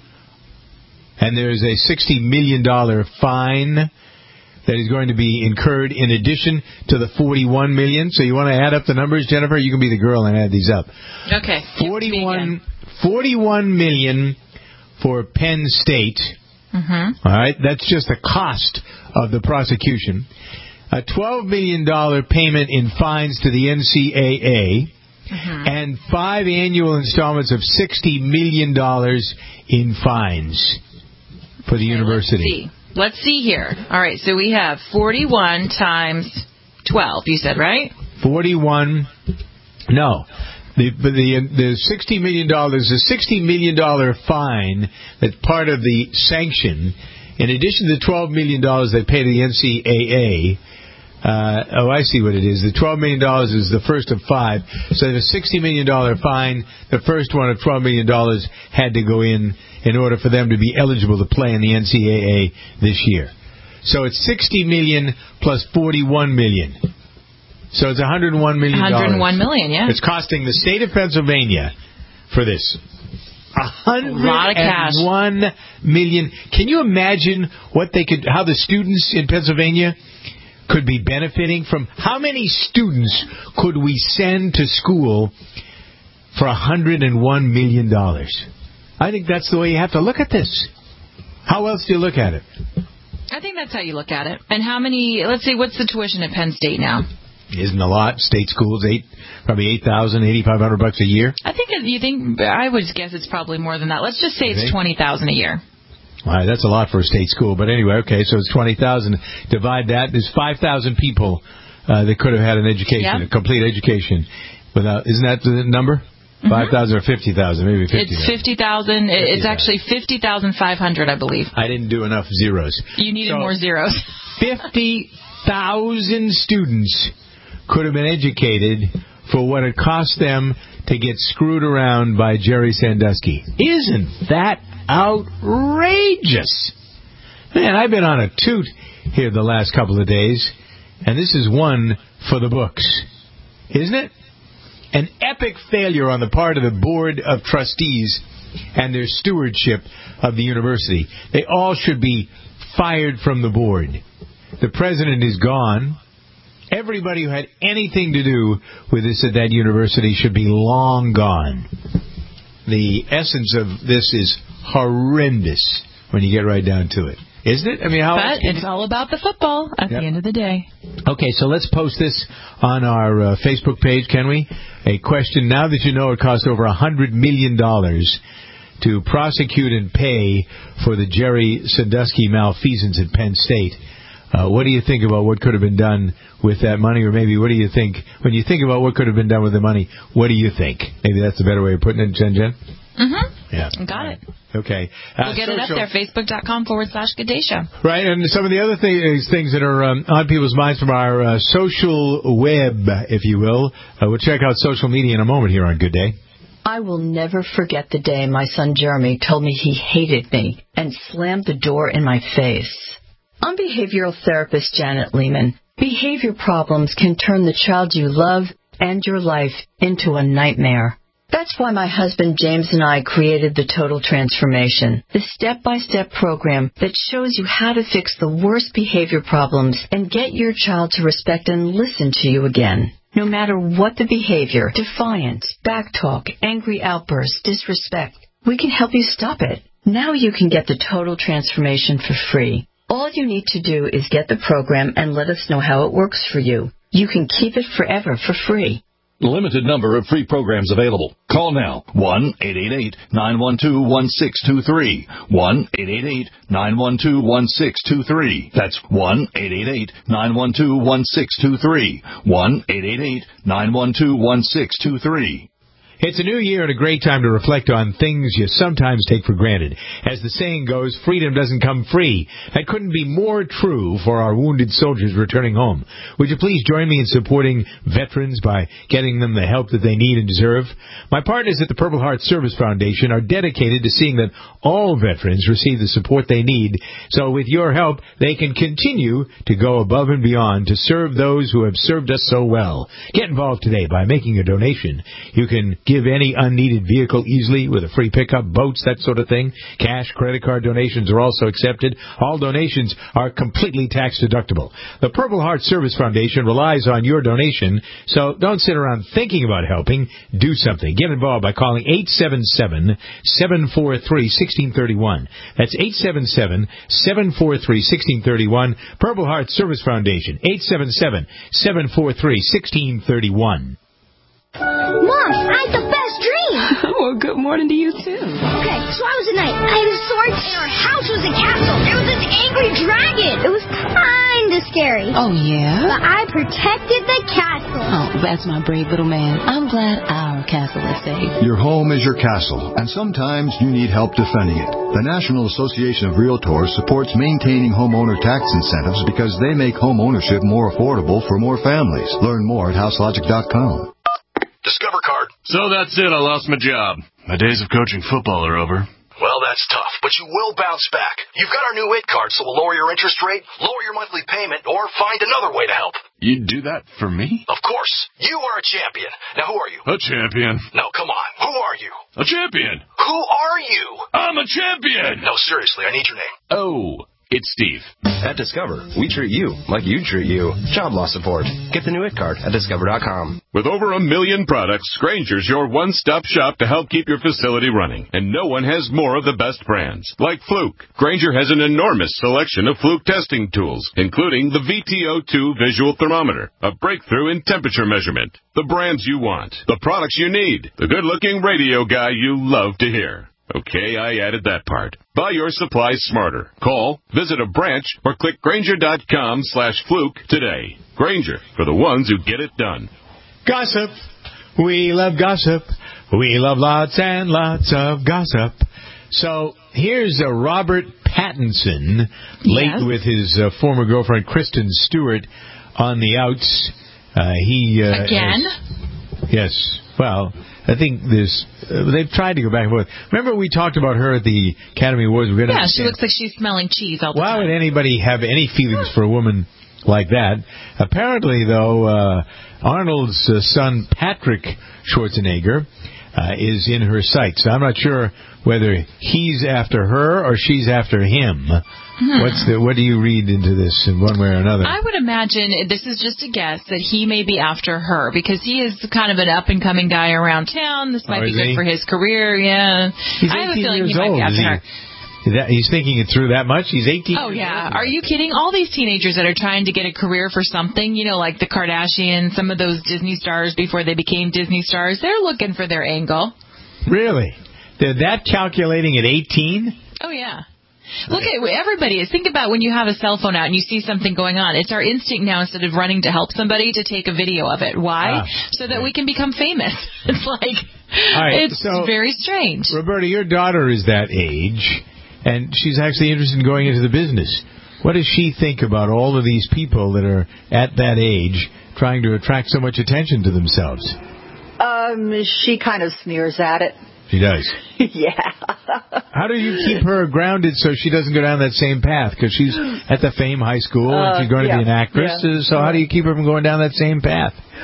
and there's a sixty million dollars fine that is going to be incurred in addition to the forty-one million dollars. So you want to add up the numbers, Jennifer? You can be the girl and add these up.
Okay.
forty-one, forty-one million dollars for Penn State.
Mm-hmm.
All right, that's just the cost of the prosecution. A twelve million dollars payment in fines to the N C A A, mm-hmm. and five annual installments of sixty million dollars in fines for the okay, university.
Let's see. let's see here. All right, so we have forty-one times twelve, you said, right?
forty-one, no. The the the sixty million dollars, the sixty million dollars fine that's part of the sanction, in addition to the twelve million dollars they pay to the N C A A. Uh, oh, I see what it is. The twelve million dollars is the first of five. So the sixty million dollars fine, the first one of twelve million dollars had to go in in order for them to be eligible to play in the N C A A this year. So it's sixty million dollars plus forty-one million dollars. So it's one hundred one million dollars.
one hundred one million dollars, yeah.
It's costing the state of Pennsylvania for this. one hundred one million dollars. Can you imagine what they could, how the students in Pennsylvania could be benefiting from? How many students could we send to school for one hundred one million dollars? I think that's the way you have to look at this. How else do you look at it?
I think that's how you look at it. And how many, let's see, what's the tuition at Penn State now?
Isn't a lot. State schools, eight, probably eight thousand, eighty five hundred bucks a year.
I think you think. I would guess it's probably more than that. Let's just say it's twenty thousand a year.
All right, that's a lot for a state school. But anyway, okay, so it's twenty thousand. Divide that. There's five thousand people uh, that could have had an education, yep. a complete education. Without, isn't that the number? Mm-hmm. Five thousand or fifty thousand? Maybe fifty.
It's fifty thousand. It's actually fifty thousand five hundred, I believe.
I didn't do enough zeros.
You needed
so,
more zeros.
Fifty thousand students could have been educated for what it cost them to get screwed around by Jerry Sandusky. Isn't that outrageous? Man, I've been on a toot here the last couple of days, and this is one for the books. Isn't it? An epic failure on the part of the Board of Trustees and their stewardship of the university. They all should be fired from the board. The president is gone. Everybody who had anything to do with this at that university should be long gone. The essence of this is horrendous when you get right down to it. Isn't it? I mean, how
But it's all about the football at yep. the end of the day.
Okay, so let's post this on our uh, Facebook page, can we? A question, now that you know it cost over one hundred million dollars to prosecute and pay for the Jerry Sandusky malfeasance at Penn State. Uh, what do you think about what could have been done with that money? Or maybe what do you think, when you think about what could have been done with the money, what do you think? Maybe that's a better way of putting it, Jen Jen?
Mm-hmm.
Yeah.
Got it.
Okay.
Uh, we'll get social. it up there, facebook.com forward slash Good Day Show.
Right, and some of the other things, things that are um, on people's minds from our uh, social web, if you will. Uh, we'll check out social media in a moment here on Good Day.
I will never forget the day my son Jeremy told me he hated me and slammed the door in my face. I'm behavioral therapist Janet Lehman. Behavior problems can turn the child you love and your life into a nightmare. That's why my husband James and I created the Total Transformation, the step-by-step program that shows you how to fix the worst behavior problems and get your child to respect and listen to you again. No matter what the behavior, defiance, backtalk, angry outbursts, disrespect, we can help you stop it. Now you can get the Total Transformation for free. All you need to do is get the program and let us know how it works for you. You can keep it forever for free.
Limited number of free programs available. Call now. one eight eight eight, nine one two, one six two three. one eight eight eight, nine one two, one six two three. That's one eight eight eight, nine one two, one six two three. one eight eight eight, nine one two, one six two three.
It's a new year and a great time to reflect on things you sometimes take for granted. As the saying goes, freedom doesn't come free. That couldn't be more true for our wounded soldiers returning home. Would you please join me in supporting veterans by getting them the help that they need and deserve? My partners at the Purple Heart Service Foundation are dedicated to seeing that all veterans receive the support they need, so with your help, they can continue to go above and beyond to serve those who have served us so well. Get involved today by making a donation. You can give any unneeded vehicle easily with a free pickup, boats, that sort of thing. Cash, credit card donations are also accepted. All donations are completely tax deductible. The Purple Heart Service Foundation relies on your donation, so don't sit around thinking about helping. Do something. Get involved by calling eight seven seven, seven four three, one six three one. That's eight seven seven, seven four three, one six three one. Purple Heart Service Foundation, eight seven seven, seven four three, one six three one.
Mom, I had the best dream.
Well, good morning to you, too.
Okay, so I was a knight. I had a sword, and our house was a castle. There was this angry dragon. It was kind of scary.
Oh, yeah?
But I protected the castle.
Oh, that's my brave little man. I'm glad our castle is safe.
Your home is your castle, and sometimes you need help defending it. The National Association of Realtors supports maintaining homeowner tax incentives because they make home ownership more affordable for more families. Learn more at house logic dot com.
Discover card.
So that's it. I lost my job. My days of coaching football are over.
Well, that's tough, but you will bounce back. You've got our new I T card, so we'll lower your interest rate, lower your monthly payment, or find another way to help.
You'd do that for me?
Of course. You are a champion. Now, who are you?
A champion.
No, come on. Who are you?
A champion.
Who are you?
I'm a champion.
No, seriously, I need your name.
Oh, it's Steve.
At Discover, we treat you like you treat you. Job loss support. Get the new I T card at discover dot com.
With over a million products, Grainger's your one-stop shop to help keep your facility running. And no one has more of the best brands. Like Fluke. Grainger has an enormous selection of Fluke testing tools, including the V T O two visual thermometer, a breakthrough in temperature measurement. The brands you want. The products you need. The good-looking radio guy you love to hear. Okay, I added that part. Buy your supplies smarter. Call, visit a branch, or click Grainger dot com slash fluke today. Grainger, for the ones who get it done.
Gossip. We love gossip. We love lots and lots of gossip. So here's uh, Robert Pattinson, late
yes.
with his uh, former girlfriend Kristen Stewart on the outs. Uh, he uh,
Again?
Has, yes. Well, I think there's, uh, they've tried to go back and forth. Remember we talked about her at the Academy Awards? We're
Yeah, she looks like she's smelling cheese all the
Why
time.
Why would anybody have any feelings for a woman like that? Apparently, though, uh, Arnold's uh, son, Patrick Schwarzenegger, uh, is in her sights. I'm not sure whether he's after her or she's after him. Hmm. What's the? What do you read into this in one way or another?
I would imagine, this is just a guess, that he may be after her because he is kind of an up-and-coming guy around town. This might
oh,
be good
he?
for his career, yeah.
He's
I have a
eighteen
feeling
years
he might
old.
be after
Is he,
her.
That, he's thinking it through that much? He's eighteen
Oh,
years
yeah.
old.
Are you kidding? All these teenagers that are trying to get a career for something, you know, like the Kardashians, some of those Disney stars before they became Disney stars, they're looking for their angle.
Really? They're that calculating at eighteen?
Oh, yeah. Look at everybody is. Think about when you have a cell phone out and you see something going on. It's our instinct now, instead of running to help somebody, to take a video of it. Why? Ah, so that we can become famous. It's like,
right,
it's
so,
very strange.
Roberta, your daughter is that age, and she's actually interested in going into the business. What does she think about all of these people that are at that age trying to attract so much attention to themselves?
Um, she kind of sneers at it.
She does?
Yeah.
How do you keep her grounded so she doesn't go down that same path? Because she's at the Fame High School and
uh,
she's going
yeah,
to be an actress.
Yeah.
So how do you keep her from going down that same path?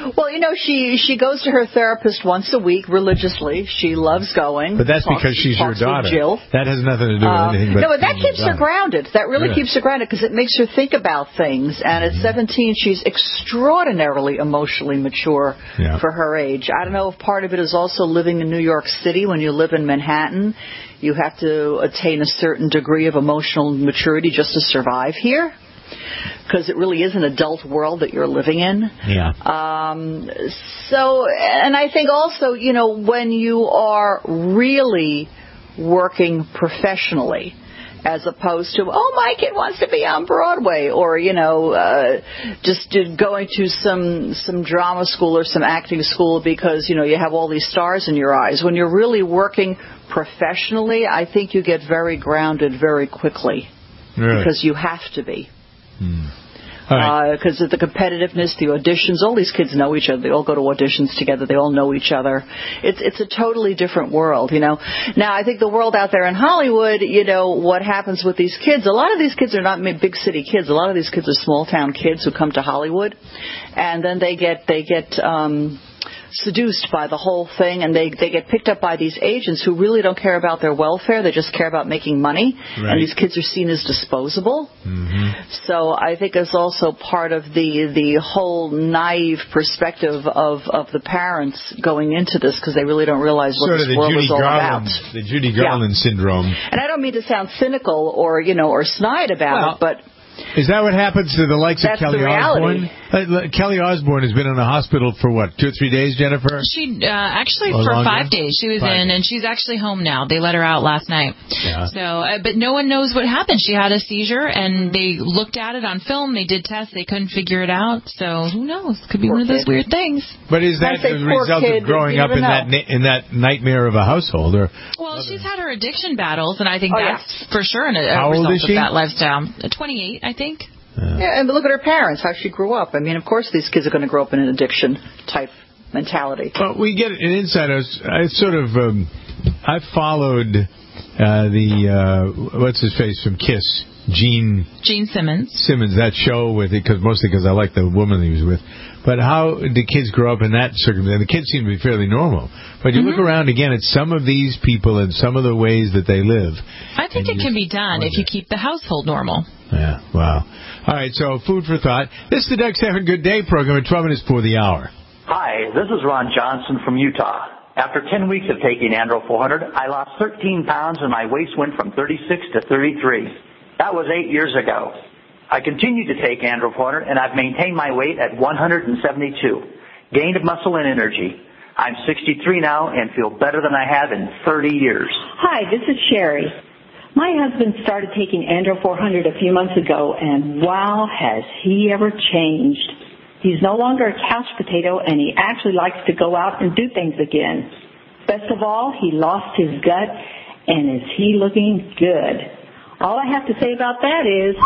Well, you know, she she goes to her therapist once a week religiously. She loves going.
But that's
talks,
because she's your
talks with
daughter.
Jill.
That has nothing to do with
Uh,
anything. But
no, but that keeps her grounded. That really
Yeah.
keeps her grounded because it makes her think about things. And at seventeen, she's extraordinarily emotionally mature
Yeah.
for her age. I don't know if part of it is also living in New York City. When you live in Manhattan, you have to attain a certain degree of emotional maturity just to survive here, because it really is an adult world that you're living in.
Yeah.
Um, so, and I think also, you know, when you are really working professionally, as opposed to, oh, my kid wants to be on Broadway, or, you know, uh, just going to some some drama school or some acting school because, you know, you have all these stars in your eyes. When you're really working professionally, I think you get very grounded very quickly.
Really?
Because you have to be.
Hmm.
Because uh, of the competitiveness, the auditions, all these kids know each other. They all go to auditions together. They all know each other. It's it's a totally different world, you know. Now, I think the world out there in Hollywood, you know, what happens with these kids, a lot of these kids are not big city kids. A lot of these kids are small town kids who come to Hollywood, and then they get they get um seduced by the whole thing, and they they get picked up by these agents who really don't care about their welfare. They just care about making money.
Right.
And these kids are seen as disposable.
Mm-hmm.
So I think it's also part of the the whole naive perspective of of the parents going into this, because they really don't realize what
Sort
this
of the
world
Judy
is all
Garland,
about.
the Judy Garland syndrome.
And I don't mean to sound cynical or you know or snide about
Well,
it, but
Is that what happens to the likes
That's
of Kelly
the reality.
Osbourne? Uh, Kelly Osbourne has been in the hospital for what, two or three days, Jennifer?
She uh, actually
Or
for
longer?
five days she was
Five
in, and she's actually home now. They let her out last night.
Yeah.
So, uh, but no one knows what happened. She had a seizure, and they looked at it on film. They did tests. They couldn't figure it out. So who knows? Could be
Poor
one of those
kid.
weird things.
But is that
I say
the
poor
result
kid,
of growing
you
up
never
in that
know.
na- in that nightmare of a household? Or
Well, she's had her addiction battles, and I think
Oh, yeah.
that's for sure a, a
How old
result
is she?
of that lifestyle. twenty-eight, I think.
yeah, and look at her parents, how she grew up. I mean, of course, these kids are going to grow up in an addiction type mentality.
Well, we get an insight. I, was, I sort of, um, I followed uh, the, uh, what's his face from Kiss, Gene
Gene Simmons.
Simmons, that show with it, cause, mostly because I like the woman he was with. But how the kids grow up in that circumstance? The kids seem to be fairly normal. But you
Mm-hmm.
look around again at some of these people and some of the ways that they live.
I think it can be done if you keep the household normal.
Yeah, wow. All right, so food for thought. This is the Doug Stephan Good Day program at twelve minutes before the hour.
Hi, this is Ron Johnson from Utah. After ten weeks of taking Andro four hundred, I lost thirteen pounds and my waist went from thirty-six to thirty-three. That was eight years ago. I continue to take Andro four hundred and I've maintained my weight at one hundred seventy-two. Gained muscle and energy. I'm sixty-three now and feel better than I have in thirty years.
Hi, this is Sherry. My husband started taking Andro four hundred a few months ago, and wow, has he ever changed. He's no longer a couch potato, and he actually likes to go out and do things again. Best of all, he lost his gut, and is he looking good. All I have to say about that is...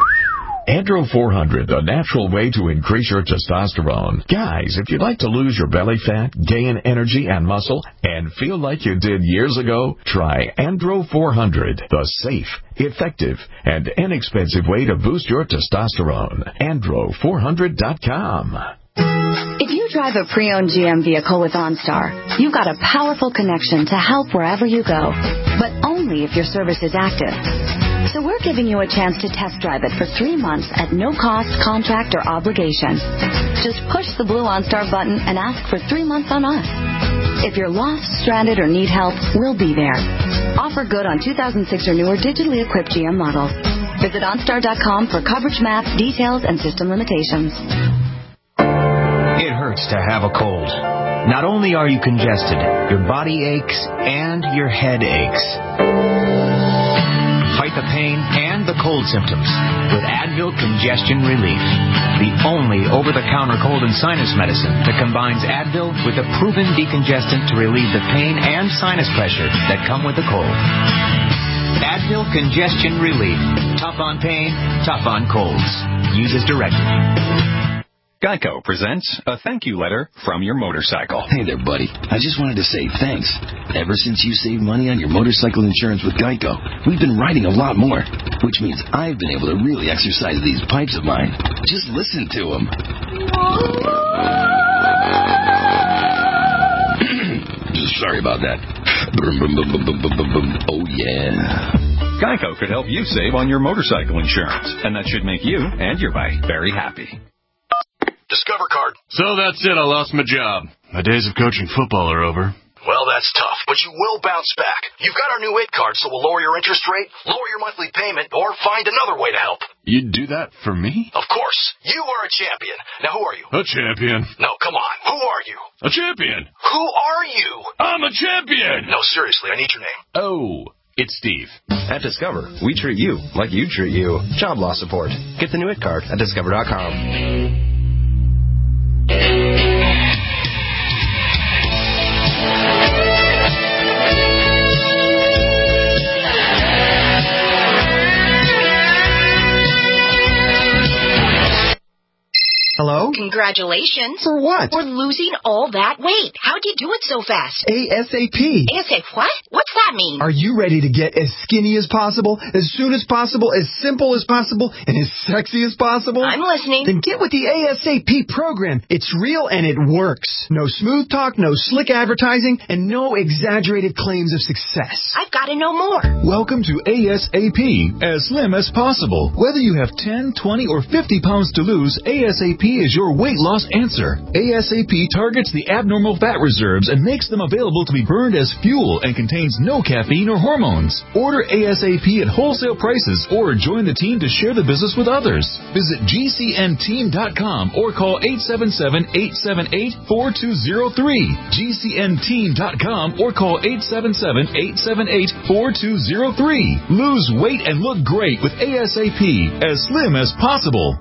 Andro four hundred, a natural way to increase your testosterone. Guys, if you'd like to lose your belly fat, gain energy and muscle, and feel like you did years ago, try Andro four hundred, the safe, effective, and inexpensive way to boost your testosterone. Andro four hundred dot com.
If you drive a pre-owned G M vehicle with OnStar, you've got a powerful connection to help wherever you go, but only if your service is active. So we're giving you a chance to test drive it for three months at no cost, contract, or obligation. Just push the blue OnStar button and ask for three months on us. If you're lost, stranded, or need help, we'll be there. Offer good on two thousand six or newer digitally equipped G M models. Visit OnStar dot com for coverage maps, details, and system limitations.
It hurts to have a cold. Not only are you congested, your body aches and your head aches. Fight the pain and the cold symptoms with Advil Congestion Relief, the only over-the-counter cold and sinus medicine that combines Advil with a proven decongestant to relieve the pain and sinus pressure that come with the cold. Advil Congestion Relief. Tough on pain, tough on colds. Use as directed.
Geico presents a thank you letter from your motorcycle.
Hey there, buddy. I just wanted to say thanks. Ever since you saved money on your motorcycle insurance with Geico, we've been riding a lot more, which means I've been able to really exercise these pipes of mine. Just listen to them. Sorry about that. Oh, yeah.
Geico could help you save on your motorcycle insurance, and that should make you and your bike very happy.
Discover card.
So that's it. I lost my job. My days of coaching football are over.
Well, that's tough, but you will bounce back. You've got our new I T card, so we'll lower your interest rate, lower your monthly payment, or find another way to help.
You'd do that for me?
Of course. You are a champion. Now, who are you?
A champion.
No, come on. Who are you?
A champion.
Who are you?
I'm a champion.
No, seriously, I need your name.
Oh, it's Steve.
At Discover, we treat you like you treat you. Job loss support. Get the new I T card at discover dot com.
Hello?
Congratulations.
For what?
For losing all that weight. How'd you do it so fast?
ASAP.
ASAP what? What's that mean?
Are you ready to get as skinny as possible, as soon as possible, as simple as possible, and as sexy as possible?
I'm listening.
Then get with the ASAP program. It's real and it works. No smooth talk, no slick advertising, and no exaggerated claims of success.
I've got to know more.
Welcome to ASAP, as slim as possible. Whether you have ten, twenty, or fifty pounds to lose, ASAP is your weight loss answer. ASAP targets the abnormal fat reserves and makes them available to be burned as fuel and contains no caffeine or hormones. Order ASAP at wholesale prices or join the team to share the business with others. Visit G C N team dot com or call eight seven seven, eight seven eight, four two zero three. G C N team dot com or call eight seven seven, eight seven eight, four two zero three. Lose weight and look great with ASAP, as slim as possible.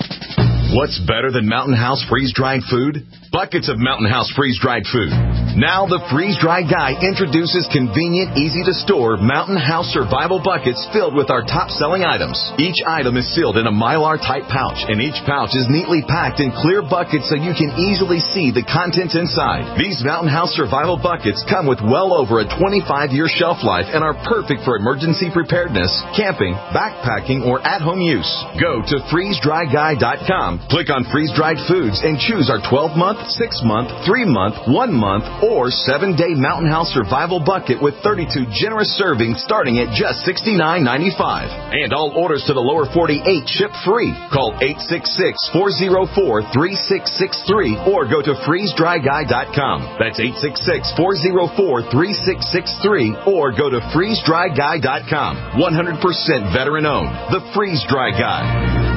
What's better than Mountain House freeze-dried food? Buckets of Mountain House freeze-dried food. Now the freeze-dried guy introduces convenient, easy-to-store Mountain House survival buckets filled with our top-selling items. Each item is sealed in a Mylar-type pouch, and each pouch is neatly packed in clear buckets so you can easily see the contents inside. These Mountain House survival buckets come with well over a twenty-five year shelf life and are perfect for emergency preparedness, camping, backpacking, or at-home use. Go to freeze dry guy dot com. Click on freeze-dried foods and choose our twelve-month, six-month, three-month, one-month, or seven-day Mountain House survival bucket with thirty-two generous servings starting at just sixty-nine ninety-five. And all orders to the lower forty-eight ship free. Call eight six six, four zero four, three six six three or go to freeze dry guy dot com. That's eight six six, four zero four, three six six three or go to freeze dry guy dot com. one hundred percent veteran-owned. The Freeze Dry Guy.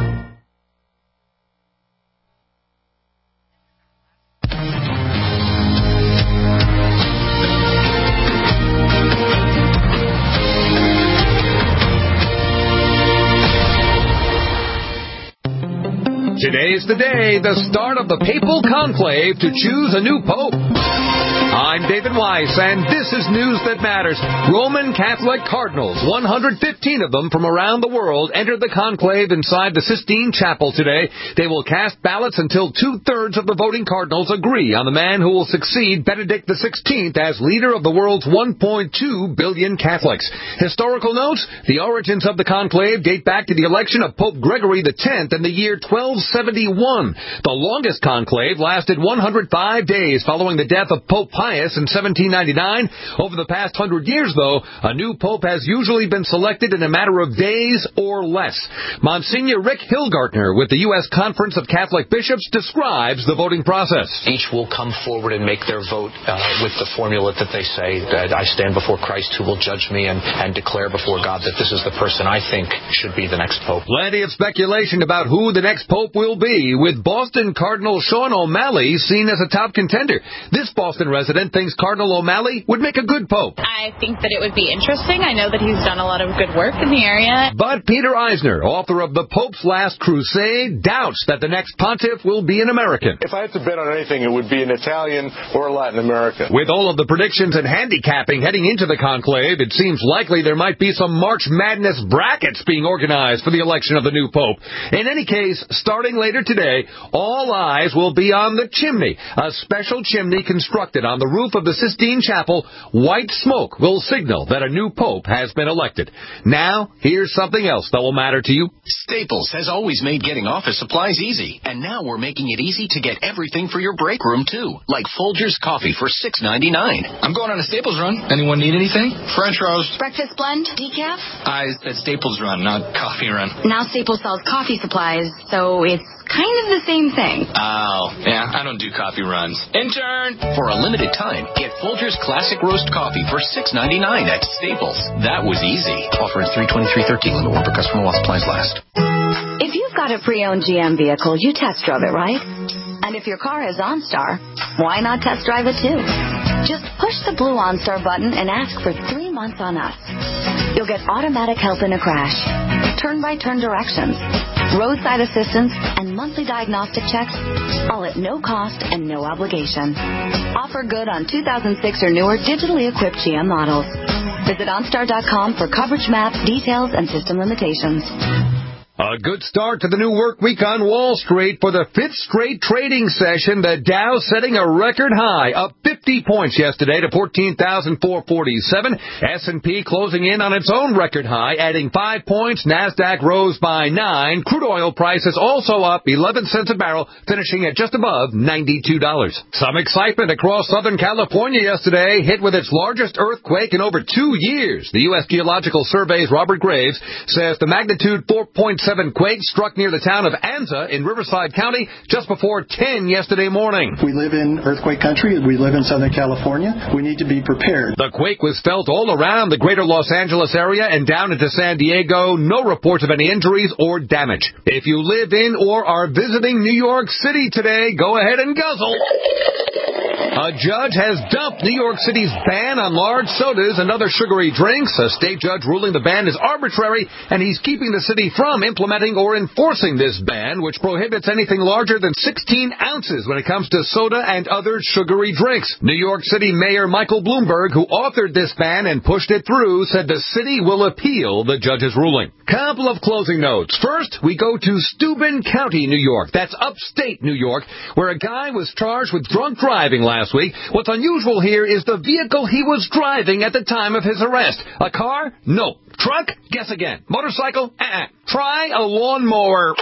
Today's the day, the start of the papal conclave to choose a new pope. I'm David Weiss, and this is News That Matters. Roman Catholic cardinals, one hundred fifteen of them from around the world, entered the conclave inside the Sistine Chapel today. They will cast ballots until two-thirds of the voting cardinals agree on the man who will succeed Benedict the sixteenth as leader of the world's one point two billion Catholics. Historical notes, the origins of the conclave date back to the election of Pope Gregory the tenth in the year twelve seventy-one. The longest conclave lasted one hundred five days following the death of Pope Pius in seventeen ninety-nine. Over the past hundred years, though, a new pope has usually been selected in a matter of days or less. Monsignor Rick Hilgartner with the U S Conference of Catholic Bishops describes the voting process.
Each will come forward and make their vote uh, with the formula that they say, that I stand before Christ who will judge me and, and declare before God that this is the person I think should be the next pope.
Plenty of speculation about who the next pope will be, with Boston Cardinal Sean O'Malley seen as a top contender. This Boston resident thinks Cardinal O'Malley would make a good pope.
I think that it would be interesting. I know that he's done a lot of good work in the area.
But Peter Eisner, author of The Pope's Last Crusade, doubts that the next pontiff will be an American.
If I had to bet on anything, it would be an Italian or a Latin American.
With all of the predictions and handicapping heading into the conclave, it seems likely there might be some March Madness brackets being organized for the election of the new pope. In any case, starting later today, all eyes will be on the chimney, a special chimney constructed on the the roof of the Sistine Chapel, white smoke will signal that a new pope has been elected. Now, here's something else that will matter to you.
Staples has always made getting office supplies easy, and now we're making it easy to get everything for your break room, too, like Folgers coffee for six ninety-nine.
I'm going on a Staples run. Anyone need anything? French roast.
Breakfast blend? Decaf?
I said Staples run, not coffee run.
Now Staples sells coffee supplies, so it's kind of the same thing.
Oh, yeah, I don't do coffee runs. Intern!
For a limited time, get Folgers Classic Roast Coffee for six ninety-nine at Staples. That was easy. Offer is three twenty-three thirteen. Limit one per customer while supplies last.
If you've got a pre-owned G M vehicle, you test drove it, right? And if your car has OnStar, why not test drive it too? Just push the blue OnStar button and ask for three months on us. You'll get automatic help in a crash, turn-by-turn directions, roadside assistance, and monthly diagnostic checks, all at no cost and no obligation. Offer good on two thousand six or newer digitally equipped G M models. Visit OnStar dot com for coverage map, details, and system limitations.
A good start to the new work week on Wall Street for the fifth straight trading session. The Dow setting a record high, up fifty points yesterday to fourteen thousand four hundred forty-seven. S and P closing in on its own record high, adding five points. NASDAQ rose by nine. Crude oil prices also up eleven cents a barrel, finishing at just above ninety-two dollars. Some excitement across Southern California yesterday, hit with its largest earthquake in over two years. The U S Geological Survey's Robert Graves says the magnitude four point seven quake struck near the town of Anza in Riverside County just before ten yesterday morning.
We live in earthquake country. We live in Southern California. We need to be prepared.
The quake was felt all around the greater Los Angeles area and down into San Diego. No reports of any injuries or damage. If you live in or are visiting New York City today, go ahead and guzzle. A judge has dumped New York City's ban on large sodas and other sugary drinks. A state judge ruling the ban is arbitrary, and he's keeping the city from implementing or enforcing this ban, which prohibits anything larger than sixteen ounces when it comes to soda and other sugary drinks. New York City Mayor Michael Bloomberg, who authored this ban and pushed it through, said the city will appeal the judge's ruling. Couple of closing notes. First, we go to Steuben County, New York. That's upstate New York, where a guy was charged with drunk driving last week. What's unusual here is the vehicle he was driving at the time of his arrest. A car? No. Truck? Guess again. Motorcycle? Uh-uh. Try a lawnmower.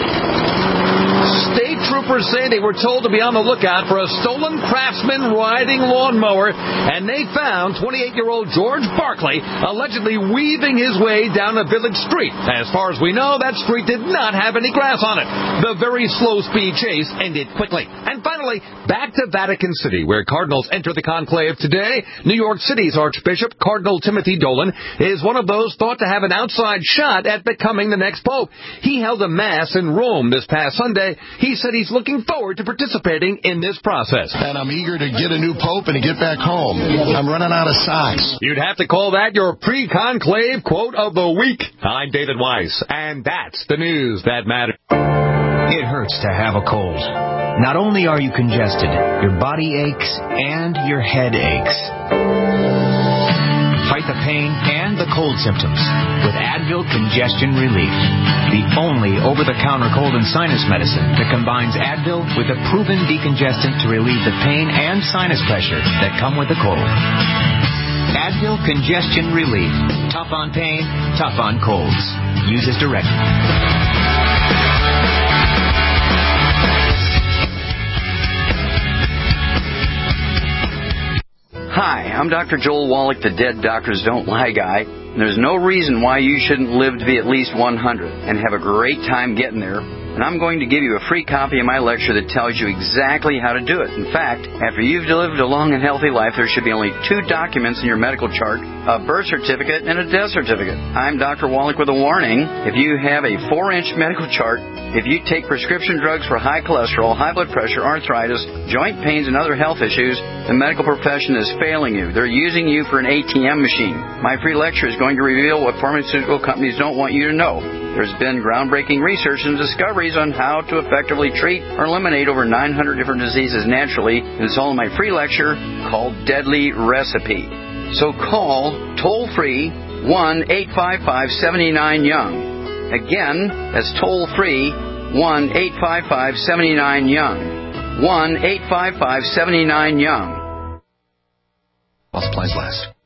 State troopers say they were told to be on the lookout for a stolen Craftsman riding lawnmower, and they found twenty-eight-year-old George Barkley allegedly weaving his way down a village street. As far as we know, that street did not have any grass on it. The very slow-speed chase ended quickly. And finally, back to Vatican City, where cardinals enter the conclave today. New York City's Archbishop, Cardinal Timothy Dolan, is one of those thought to have an outside shot at becoming the next pope. He held a mass in Rome this past Sunday. He said he's looking forward to participating in this process.
And I'm eager to get a new pope and to get back home. I'm running out of socks.
You'd have to call that your pre-conclave quote of the week. I'm David Weiss, and that's the news that matters.
It hurts to have a cold. Not only are you congested, your body aches and your head aches. Fight the pain and the cold symptoms with Advil Congestion Relief, the only over-the-counter cold and sinus medicine that combines Advil with a proven decongestant to relieve the pain and sinus pressure that come with a cold. Advil Congestion Relief. Tough on pain, tough on colds. Use as directed.
Hi, I'm Doctor Joel Wallach, the Dead Doctors Don't Lie guy. And there's no reason why you shouldn't live to be at least one hundred and have a great time getting there. And I'm going to give you a free copy of my lecture that tells you exactly how to do it. In fact, after you've lived a long and healthy life, there should be only two documents in your medical chart, a birth certificate and a death certificate. I'm Doctor Wallach with a warning. If you have a four-inch medical chart, if you take prescription drugs for high cholesterol, high blood pressure, arthritis, joint pains, and other health issues, the medical profession is failing you. They're using you for an A T M machine. My free lecture is going to reveal what pharmaceutical companies don't want you to know. There's been groundbreaking research and discoveries on how to effectively treat or eliminate over nine hundred different diseases naturally. It's all in my free lecture called Deadly Recipe. So call toll-free one eight five five, seven nine, young. Again, that's toll-free one eight five five, seven nine, young. one eight five five, seven nine, young.
while supplies last.